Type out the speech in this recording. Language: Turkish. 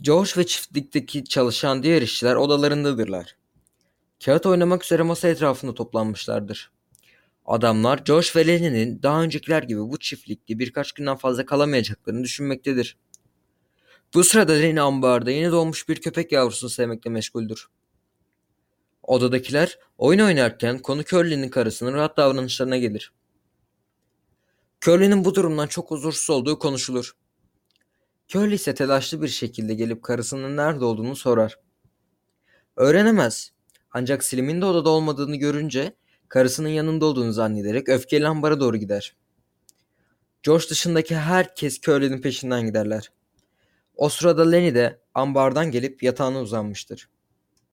George ve çiftlikteki çalışan diğer işçiler odalarındadırlar. Kağıt oynamak üzere masa etrafında toplanmışlardır. Adamlar George ve Lenny'nin daha öncekiler gibi bu çiftlikte birkaç günden fazla kalamayacaklarını düşünmektedir. Bu sırada Lenny ambarda yeni doğmuş bir köpek yavrusunu sevmekle meşguldür. Odadakiler oyun oynarken konu Curly'nin karısının rahat davranışlarına gelir. Curly'nin bu durumdan çok huzursuz olduğu konuşulur. Curly ise telaşlı bir şekilde gelip karısının nerede olduğunu sorar. Öğrenemez. Ancak Slim'in de odada olmadığını görünce karısının yanında olduğunu zannederek öfkeyle ambara doğru gider. George dışındaki herkes Curly'nin peşinden giderler. O sırada Lenny de ambardan gelip yatağına uzanmıştır.